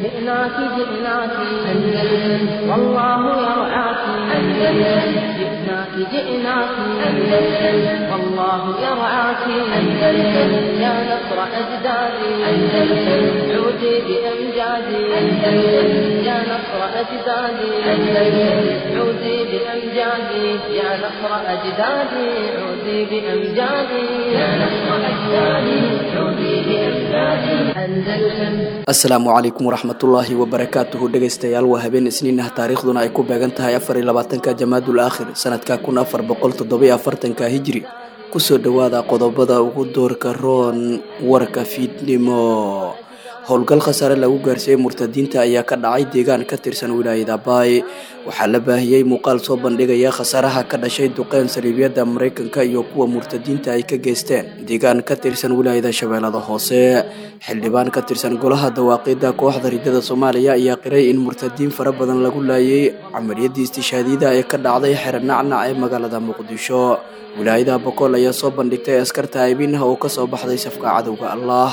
جئناك جئناك أندلس والله يرعاك أندلس جئناك جئناك أندلس والله يرعاك أندلس يا نصر أجدادي أندلس عودي بأمجادي أندلس يا نصر أجدادي أندلس عودي بأمجادي يا نصر أجدادي عودي بأمجادي يا نصر أجدادي عودي بأمجادي أندلس. السلام عليكم ورحمة الله وبركاته. dhageystayaal waa habeen isniin ah taariikhduna ay ku beegan tahay 24 Jamaadul Aakhir sanadka 1444 Hijri. Kusoo dhawaada qodobada ugu doorka roon warka fiidnimo. howlgal khasaare lagu gaarsiiyay murtadiinta ayaa ka dhacay deegaan ka tirsan wilaayada Baay. waxaa la baahiyay muuqaal soo bandhigaya khasaaraha ka dhashay duqeyn saliibiyada Mareykanka iyo kuwa murtadiinta ay ka geysteen deegaan ka tirsan wilaayada Shabeellada Hoose. xildhibaan ka tirsan golaha dawaaqida kooxda ridada Soomaaliya ayaa qiray in murtadiin fara badan lagu laayay amariyadii istishaadida ee ka dhacday xeranacna ee magaalada Muqdisho. wilaayada Boqol ayaa soo bandhigtay askarta aybin oo ka soo baxday safka cadawga Allah.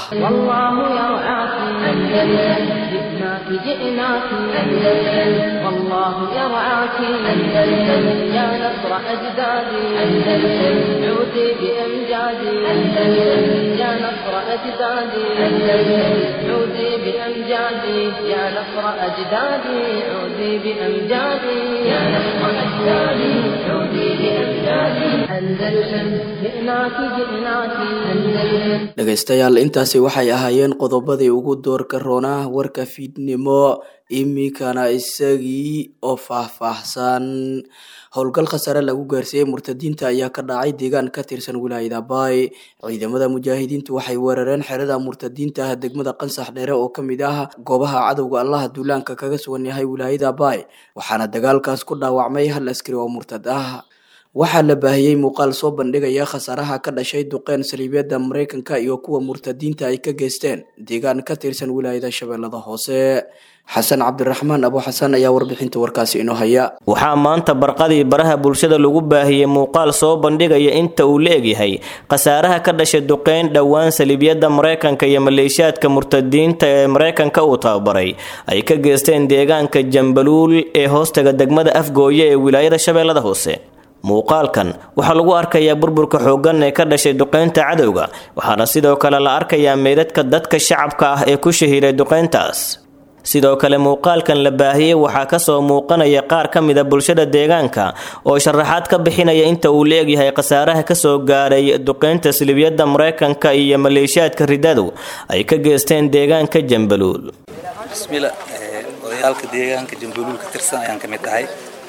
جئناك جئناك أندلس والله يرعاك أندلس يا نصر أجدادي أندلس عودي بأمجادي أندلس يا نصر أجدادي أندلس عودي بأمجادي يا نصر أجدادي عودي بأمجادي يا نصر أجدادي عودي بأمجادي أندلس جئناك جئناك أندلس. dhageystayaal intaasi waxay ahaayeen qodobadii ugu doorka roona warka fiidnimo imikana isagii oo faahfaahsan. howlgal khasaare lagu gaarsiiyay murtadiinta ayaa ka dhacay deegaan ka tirsan wilaayada Baay. ciidamada mujaahidiintu waxay weerareen xerada murtadiinta degmada Qansax Dheere oo kamid ah goobaha cadawga Allah duulaanka kaga sugan yahay wilaayada Baay, waxaana dagaalkaas ku dhaawacmay hal askari oo murtad ah. waxaa la baahiyay muuqaal soo bandhigaya khasaaraha ka dhashay duqeyn saliibiyada Mareykanka iyo kuwa murtadiinta ay ka geysteen deegaan ka tirsan wilaayada Shabeellada Hoose. xasan cabdiraxmaan abu xasan ayaa warbixinta warkaasi inoo haya. waxaa maanta barqadii baraha bulshada lagu baahiyay muuqaal soo bandhigaya inta uu leeyahay khasaaraha ka dhashay duqeyn dhawaan saliibiyada Mareykanka iyo maleeshiyaadka murtadiinta ee Mareykanka uu tababaray ay ka geysteen deegaanka Jambaluul ee hoostaga degmada Afgooye ee wilaayada Shabeellada Hoose. muuqaalkan waxaa lagu arkayaa burburka xooggan ee ka dhashay duqeynta cadawga, waxaana sidoo kale la arkayaa meydadka dadka shacabka ah ee ku shahiiday duqeyntaas. sidoo kale muuqaalkan la baahiyay waxaa ka soo muuqanaya qaar ka mid ah bulshada deegaanka oo sharaxaad ka bixinaya inta uu leeyahay khasaaraha ka soo gaaray duqeynta saliibiyada Mareykanka iyo maleeshiyaadka ridadu ay ka geysteen deegaanka Jambaluul. bismillah odayaalka deegaanka Jambaluul ka tirsan ayaan kamid ahay.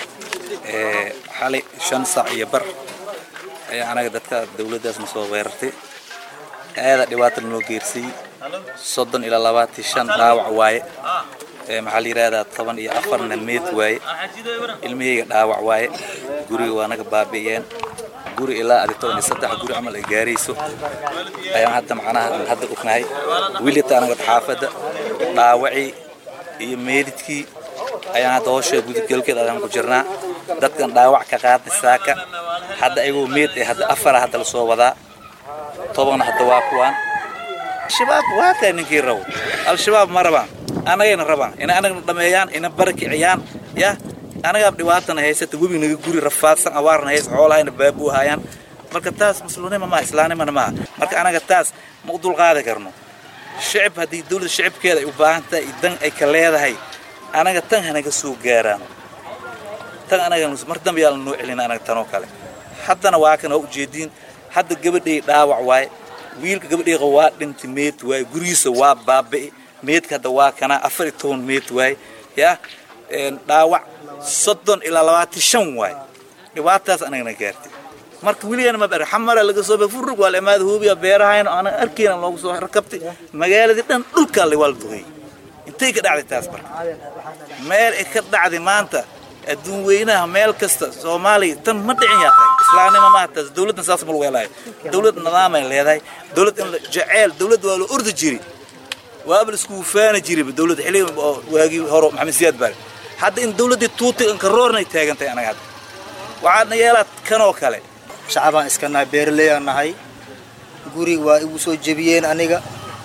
xalay 5 saac iyo bar ayaa anaga dadka dawladdaasna soo weerartay aada dhibaato loo geersiyay 30 ilaa 25 dhaawac waaye maxaa la yiraahdaa 14 meed waaye ilmihayga dhaawac waaye guriga waa naga baabi'iyeen guri ilaa 13 guri amal ay gaarayso ayaan hadda ognahay wiilita anaga xaafada dhaawaci iyo meedidkii ayaan hadda hawsha gudgalkeeda aan ku jirnaa. dadkan dhaawac ka qaaday saaka hadda ayagoo meed ee hadda afar hadda la soo wadaa 10 hadda waa kuwan shabaab waa ka ninkii raw al-shabaab maraba anagayna rabaan in anaga dhameeyaan in barakiciyaan ya anaga dhibaatana haysata webi naga guri rafaadsan awaarna hays xoolahayna baabu hayaan marka taas musliminimo ma islaanimo ma marka anaga taas ma dul qaadi karno. shacab hadii dawladda shacabkeeda ay u baahan tahay idan ay ka leedahay anaga tan hanaga soo gaaraan tan anaga mar dambe yaan noo celin anaga tan oo kale haddana waa kana u jeedin hadda gabadhay dhaawac waay wiilka gabadhay waa dhintay meed waay guriisa waa baabi'i meedka hadda waa kana 14 meed waay ya dhaawac 30 ilaa 25 waay dhibaataas anaga gaartay. marka wiliyan ma bar xamara laga soo bafurug wala imaad hubiya beerahayn ana arkiina loogu soo rakabtay magaalada dhan dhulka la walduhay intay ka dhacday taas marka meel ay ka dhacday maanta adduun weynaha meel kasta Soomaaliya tan ma dhicin yahay islaamnimo ma taas dawladda saas ma weelay dawlad nidaam ay leedahay dawlad in jacayl dawlad waa la ordi jiri waa bal isku faana jiri dawlad xilli waagi hore Maxamed Siyaad Baar hadda in dawladda tuuti in ka roornay taagantay anaga waxaadna yeelad kan oo kale shacabaan iska nahay beeraley nahay guri waa igu soo jabiyeen aniga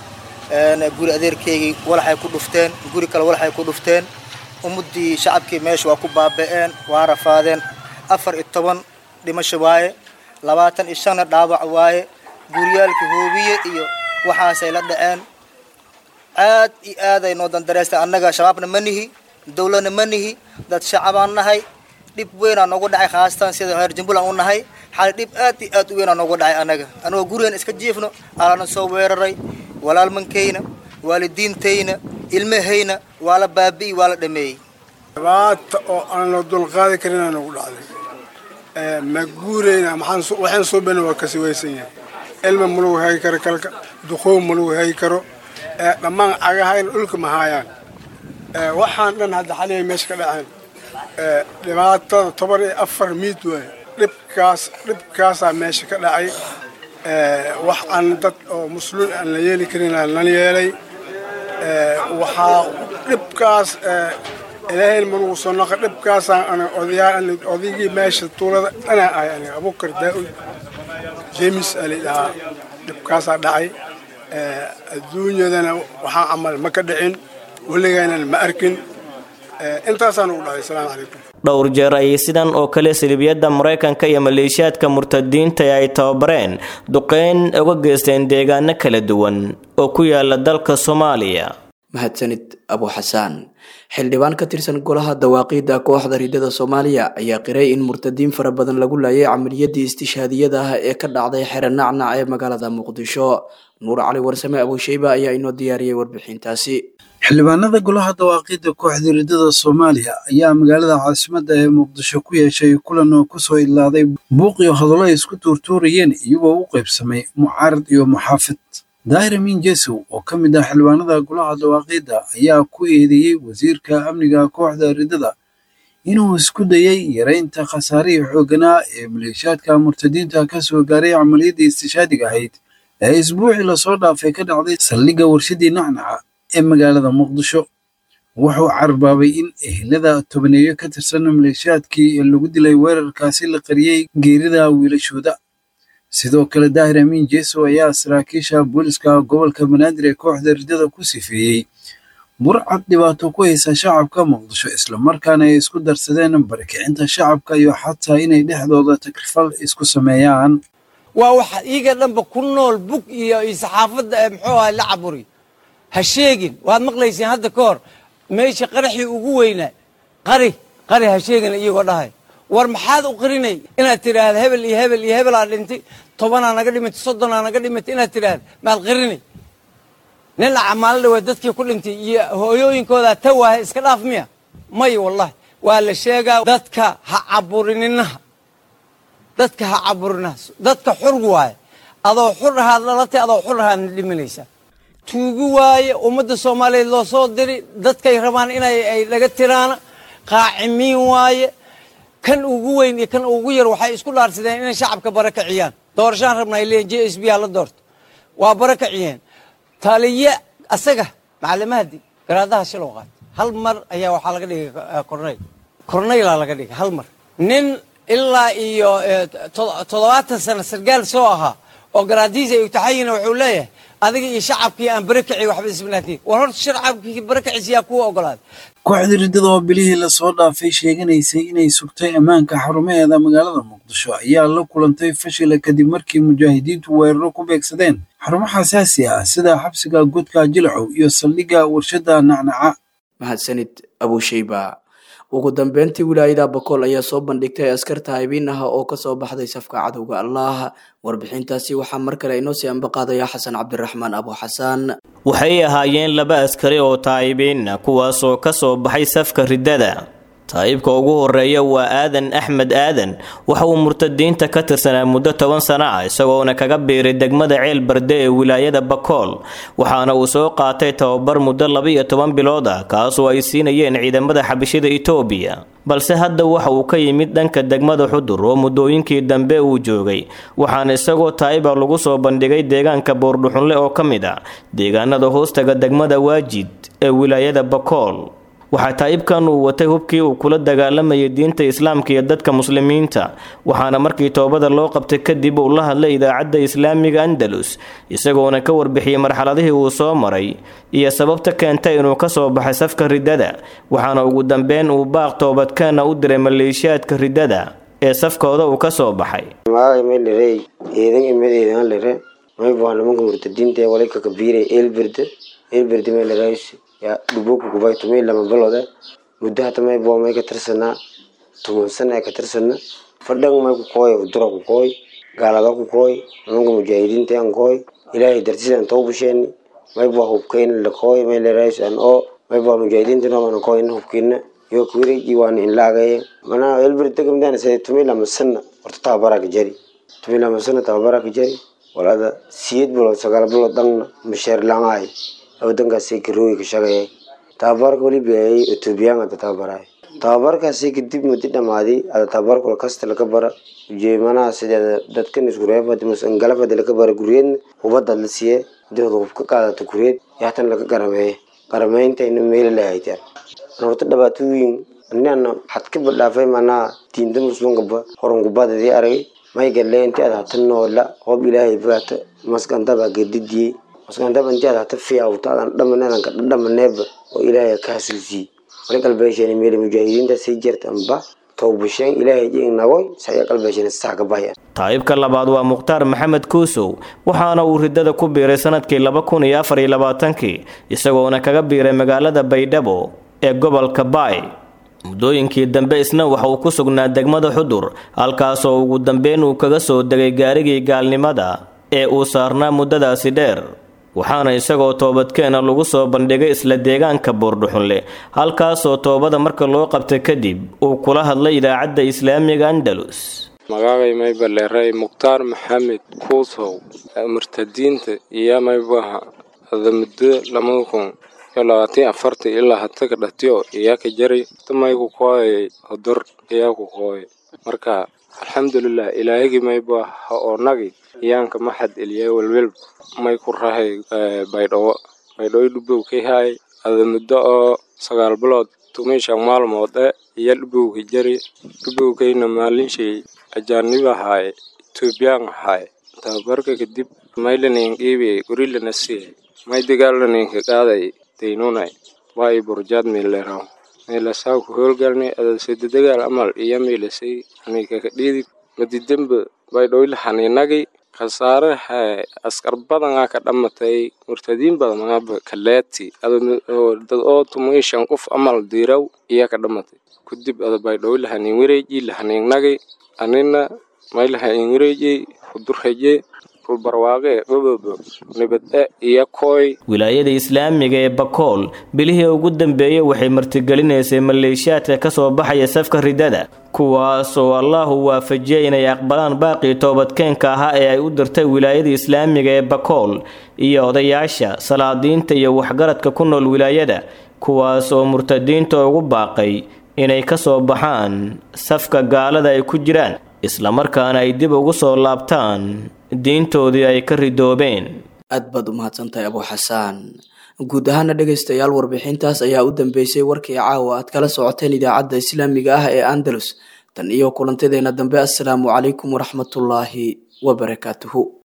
guri adeerkeygii walaxay ku dhufteen guri kale walaxay ku dhufteen ummadii shacabkii meesha waa ku baaba'een waa rafaadeen 14 dhimasho waaye 25 dhaawac waaye guriyaalkii hoobiye iyo waxaasay la dhaceen aad iyo aad ay noo dandareystay annaga shabaabna ma nihi dawladna ma nihi dad shacabaan nahay dhib weyn aan noogu dhacay khaasatan sida heer Jumbuland u nahay xal dhib aad iyo aad u weyn aan noogu dhacay anagoo guriyeen iska jiifno alana soo weeraray walaalmankeyna waalidiinteyna ilmaheyna waa la baabi'i waa la dhameeyay baata oo aan la dulqaadi karin aan ugu dhacday ma guureyna waxaan soo beenay waa kasi weysan yahay ilma mulugu hay karo kalka duqow mulugu hay karo dhammaan agahayn dhulka ma hayaan waxaan dhan hadda xalay meesha ka dhacay dhibaatada 14 miid way dhibkaas meesha ka dhacay wax aan dad oo muslim aan la yeeli karin la yeelay waxa dhibkaas ilaahay mulugu soo noqo dhibkaas aan odayga meesha tuulada ana ay Abubakar Daawud James Ali dhibkaas dhacay adduunyadana waxa amal ma ka dhicin waligeena ma arkin intaasaan u dhacay salaam alaykum dhowr jeer ay sidan oo kale salibiyada Mareykanka iyo maleeshiyaadka murtadiinta ay tababareen duqeyn uga geysteen deegaano kala duwan oo ku yaala dalka Soomaaliya mahadsanid Abu Xasaan xildhibaan ka tirsan golaha dawaaqida kooxda ridada Soomaaliya ayaa qiray in murtadiin fara badan lagu laayay amaliyadii istishhaadiyada ah ee ka dhacday xeranacna ee magaalada Muqdisho Nuur Cali Warsame Abu Shayba ayaa inoo diyaariyay warbixintaasi xildhibaanada golaha dawaaqida kooxda ridada Soomaaliya ayaa magaalada caasimadda ee Muqdisho ku yeeshay kulan oo ku soo ilaaday buuq iyo hadallo isku tuurtuurayeen iyagoo u qaybsamay mucaarad iyo muxaafid Daahir Amiin Jeesow oo ka mid ah xildhibaanada golaha dawaaqida ayaa ku eedeeyay wasiirka amniga kooxda ridada inuu isku dayay yareynta khasaarihii xoogganaa ee maleeshiyaadka murtadiinta ka soo gaaray amaliyadii istishhaadiga ahayd ee isbuucii la soo dhaafay ka dhacday saldhigga warshadii nacnaca ee magaalada Muqdisho wuxuu carbaabay in ehelada tobaneeyo ka tirsan maleeshiyaadkii lagu dilay weerarkaasi la qariyay geerida wiilashooda sidoo kale Daahir Amiin Jeesow ayaa saraakiisha booliska gobolka Banaadir ee kooxda ridada ku sifeeyay burcad dhibaato ku haysa shacabka Muqdisho isla markaana ay isku darsadeen barakicinta shacabka iyo xataa inay dhexdooda takrifal isku sameeyaan waa waxa iiga dhanba ku nool bug iyo saxaafadda muxuu ahaa la caburi ha sheegin waad maqlayseen hadda ka hor meesha qaraxii ugu weynaa qari ha sheegin iyagoo dhahay war maxaad u qarinay inaad tiraahdo hebel iyo hebel iyo hebel aan dhintay 10 aan naga dhimatay 30 aan naga dhimatay inaad tiraahdo maad qarinay nin amaalada waa dadkii ku dhintay iyo hooyooyinkooda tawaahay iska dhaaf miya may wallahi waa la sheegaa dadka ha caburininaha dadka xur waaye adoo xur ahaad dhalatay adoo xur ahaad dhimanaysa tuugu waaye ummadda Soomaaliyeed loo soo diray dadkay rabaan inay laga tiraana qaacimiin waaye kan ugu weyn iyo kan ugu yar waxay isku dhaarsadeen inay shacabka barakaciyaan doorashaan rabnaa ileen JSB la doorto waa barakaciyeen taliye asaga macallimadi garaadaha shiloo qaat hal mar ayaa waxa laga dhigay korneyl laga dhigay hal mar nin ilaa iyo 7 sano sargaal soo ahaa oo garaadiisa ay taxayina wuxuu leeyahay adiga iyo shacabkii aan barakaci waxba isbinaatay war hor shacabkii barakaciisa ku ogolaad kooxda ridada oo bilihii la soo dhaafay sheeganaysay inay sugtay ammaanka xarumaheeda magaalada Muqdisho ayaa la kulantay fashil kadib markii mujaahidiintu weeraro ku beegsadeen xarumo xasaasi ah sida xabsiga godka Jilcow iyo saldhigga warshada nacnaca mahadsanid Abu Shayba ugu dambeyntii wilaayada Bakool ayaa soo bandhigtay askar taayibiin ah oo ka soo baxday safka cadowga Allah warbixintaasi waxa mar kale inoo sii anbaqaadaya Xasan Cabdiraxmaan Abu Xasaan waxay ahaayeen laba askari oo taayibiin kuwaas oo ka soo baxay safka ridada taayibka ugu horeeya waa Aadan Axmed Aadan waxa uu murtadiinta ka tirsanaa muddo 10 sano ah isagoona kaga biiray degmada Ceel Barde ee wilaayada Bakool waxaana uu soo qaatay tababar muddo 12 bilood ah kaas oo ay siinayeen ciidamada xabashida Itoobiya balse hadda waxa uu ka yimid dhanka degmada Xudur oo muddooyinkii dambe uu joogay waxaana isagoo taayib lagu soo bandhigay deegaanka Boordhuxunle oo kamid ah deegaanada hoostaga degmada Waajid ee wilaayada Bakool waxaa taa'ibkan uu watay hubkii uu kula dagaalamayay diinta islaamka iyo dadka muslimiinta waxaana markii toobada loo qabtay kadib uu la hadlay idaacadda islaamiga Andalus isagoona ka warbixiyay marxaladihii uu soo maray iyo sababta keentay inuu ka soo baxay safka ridada waxaana ugu dambeyn uu baaq toobadkeena u diray maleeshiyaadka ridada ee safkooda uu ka soo baxay may baan nimanka murtadiinta ee wali ka kabiiray eelbirde meel raayis ya dubuku ku bayto meel lama balooda muddo hata may boo may ka tirsanaa tuman sana ka tirsanaa fadhan may ku kooy duro ku kooy gaalada ku kooy nimanka mujaahidiinta aan kooy ilaahay dartiisan tawbasheen may boo hubkeen la kooy meel raayis aan oo may boo mujaahidiinta nooma kooy hubkeena yo kuwiri diiwaan in laagay mana eelbirde kamidana say tumila masana horta tabaraka jari tumila masana tabaraka jari walaada siid bolo sagaal bolo dang misheer laangay wadankaasi kirooy ka shaqeeyay tababarka wali biyay Ethiopian tababaray tababarkaasi kadib muddo dhamaadi tababarka kasta laga bara jeemana sida dadkan isku reebad masan galafada laga bara guriyeen hubada la siiyay dad ka qaadato guriyeen yaatan laga qaramaynta in meel la hayay horta dhabaatooyin annana had ka bilaafay mana diinta muslimka horan gubadii aragay may galeen inta aad tanoola hoob ilaahay baata maskanta ba gedidii maskanta inta aad tafiyaawta dhamanaan ka dhamaneeb oo ilaahay ka xasuusi wali qalbeesheen meel mujaahidiinta si jirtanba tawbasheen ilaahay inagoy say qalbeesheen saaqabaya taayibka labaad waa Muqtaar Maxamed Kuusow waxaana uu ridada ku biiray sanadkii 2024 isagoona kaga biiray magaalada Baydhabo ee gobolka Baay muddooyinkii dambe isna waxa uu ku sugnaa degmada Xudur halkaas oo ugu dambeyn uu kaga soo degay gaarigii gaalnimada ee uu saarnaa muddadaasi dheer waxaana isagoo toobadkeena lagu soo bandhigay isla deegaanka Buurdhuxunle halkaas oo toobada marka loo qabtay kadib uu kula hadlay idaacadda islaamiga Andalus magacay may baleeray Muqtaar Maxamed Kuusow murtadiinta iyo may baha adamada lamakon yalaati afarta ilaa hatta ka dhatiyo iyo ka jari tamay ku kooy hodur iyo ku kooy marka alxamdulillah ilaahay may baha oo nagi iyaanka maxad iliyay walwal may ku rahay baydhabo dubow ka hay adamada oo sagaal bilood tumeesha maalmood iyo dubow ka jari dubow kayna maalinshay ajaaniba hay Ethiopian hay tabarka kadib maylan iibi gorilana si may dagaalana ka qaaday teenunay way burjad meelero meelasaw ku howlgalnay adalsada dagaal amal iyo meelasay aniga ka dhidi madidamba way dhowl xaniinagay khasaare askar badan ka dhamatay murtadiin badan ma kaleeti dad oo tumeeshan qof amal diiraw iyo ka dhamatay kadib bay dhowl xaniin wareeji la xaniinagay anina maylaha ingreeji fudurhaje barwaaqe bababa nabada iyo kooy wilaayada islaamiga ee Bakool bilihii ugu dambeeyay waxay martigelinaysay maleeshiyaadka ka soo baxaya safka ridada kuwaas oo Allah waafajiyay inay aqbalaan baaqi toobadkeenka ah ee ay u dirtay wilaayada islaamiga ee Bakool iyo odayaasha salaadiinta iyo waxgaradka ku nool wilaayada kuwaas oo murtadiinta ugu baaqay inay ka soo baxaan safka gaalada ay ku jiraan isla markaana ay dib ugu soo laabtaan diintoodii ay ka ridoobeen aad baad u mahadsantahay Abu Xasaan guud ahaan dhageystayaal warbixintaas ayaa u dambeysay warkii caawa aad kala socoteen idaacadda islaamiga ah ee Andalus tan iyo kulantadeena dambe assalaamu calaykum waraxmatullaahi wa barakaatuhu